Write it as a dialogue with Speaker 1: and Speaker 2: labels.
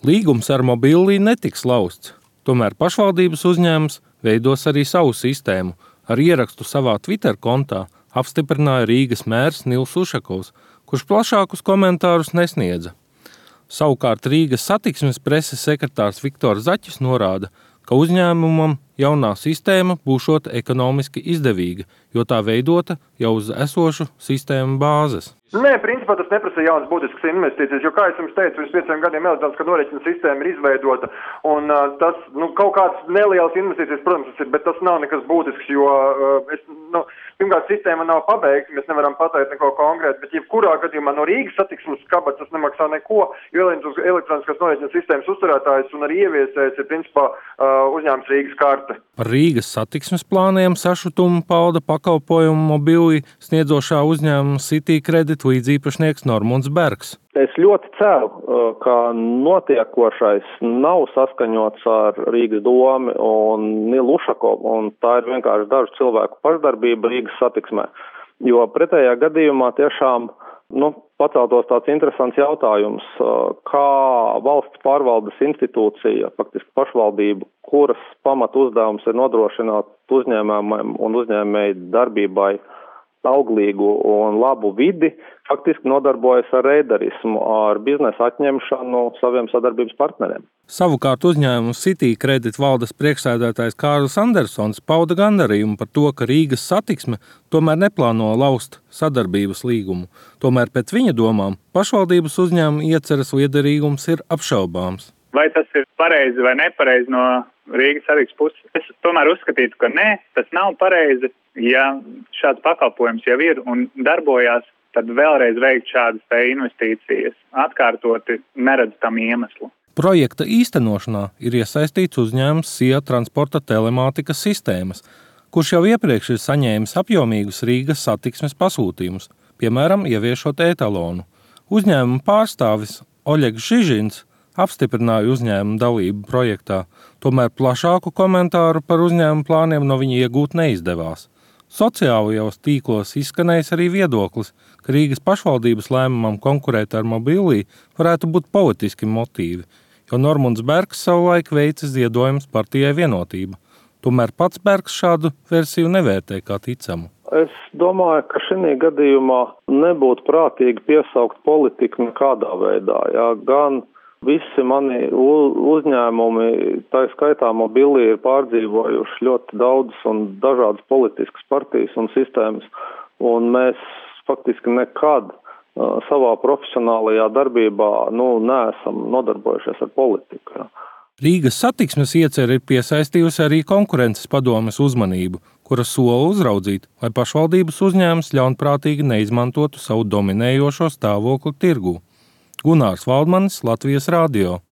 Speaker 1: Līgums ar Mobili netiks lausts, tomēr pašvaldības uzņēmums veidos arī savu sistēmu. Ar ierakstu savā Twitter kontā apstiprināja Rīgas mērs Nils Ušakovs, kurš plašākus komentārus nesniedza. Savukārt Rīgas satiksmes preses sekretārs Viktors Zaķis norāda, ka uzņēmumam jaunā sistēma būšot ekonomiski izdevīga, jo tā veidota jau uz esošu sistēmu bāzes.
Speaker 2: Nē, principā tas neprasa jaunas būtiskas investīcijas, jo, kā es jums teicu, pirms 5 gadiem elektroniskā norēķina sistēma ir izveidota, un tas, kaut kāds nelielas investīcijas, protams, ir, bet tas nav nekas būtisks, jo, pirmkārt, sistēma nav pabeigta, mēs nevaram pateikt neko konkrētu, bet jebkurā gadījumā no Rīgas satiksmes kabatas tas nemaksā neko, jo elektroniskās norēķina sistēmas uzturētājs un arī ieviesējs ir, principā, uzņēmums Rīgas karte.
Speaker 1: Par Rīgas satiksmes plāniem sašutumu pauda pakalpojumu Mobili sniedzošā uzņēmuma City Credit līdziepašnieks Normunds Bergs.
Speaker 3: Es ļoti ceru, ka notiekošais nav saskaņots ar Rīgas domu un Nilu Ušakovu, un tā ir vienkārši dažu cilvēku pašdarbība Rīgas satiksmē. Jo pretējā gadījumā tiešām paceltos tāds interesants jautājums, kā valsts pārvaldes institūcija, faktiski pašvaldība, kuras pamatu uzdevums ir nodrošināt uzņēmējiem un uzņēmēju darbībai auglīgu un labu vidi, faktiski nodarbojas ar reiderismu, ar biznesa atņemšanu saviem sadarbības partneriem.
Speaker 1: Savukārt uzņēmuma City Credit valdes priekšsēdētājs Kārlis Andersons pauda gandarījumu par to, ka Rīgas satiksme tomēr neplāno laust sadarbības līgumu. Tomēr pēc viņa domām pašvaldības uzņēmuma ieceres liederīgums ir apšaubāms.
Speaker 4: Vai tas ir pareizi vai nepareizi no Rīgas satiksmes puses? Es tomēr uzskatītu, ka nē, tas nav pareizi. Ja šāds pakalpojums jau ir un darbojās, tad vēlreiz veikt šādas investīcijas atkārtoti neredz tam iemeslu.
Speaker 1: Projekta īstenošanā ir iesaistīts uzņēmums SIA transporta telemātikas sistēmas, kurš jau iepriekš ir saņēmis apjomīgus Rīgas satiksmes pasūtījumus, piemēram, ieviešot etalonu. Uzņēmuma pārstāvis Oļegs Žižins apstiprināja uzņēmuma dalību projektā, tomēr plašāku komentāru par uzņēmuma plāniem no viņa iegūt neizdevās. Sociālajos tīklos izskanējis arī viedoklis, ka Rīgas pašvaldības lēmumam konkurēt ar Mobili varētu būt politiski motīvi, jo Normunds Bergs savulaik veica ziedojumus partijai Vienotība. Tomēr pats Bergs šādu versiju nevērtē kā ticamu.
Speaker 3: Es domāju, ka šī gadījumā nebūtu prātīgi piesaukt politiku nekādā veidā. Gan visi mani uzņēmumi, tā skaitā Mobili, ir pārdzīvojuši ļoti daudz un dažādas politiskas partijas un sistēmas, un mēs faktiski nekad savā profesionālajā darbībā neesam nodarbojušies ar politiku.
Speaker 1: Rīgas satiksmes iecere ir piesaistījusi arī konkurences padomes uzmanību, kura sola uzraudzīt, lai pašvaldības uzņēmums ļaunprātīgi neizmantotu savu dominējošo stāvokli tirgū. Gunārs Valdmanis, Latvijas Radio.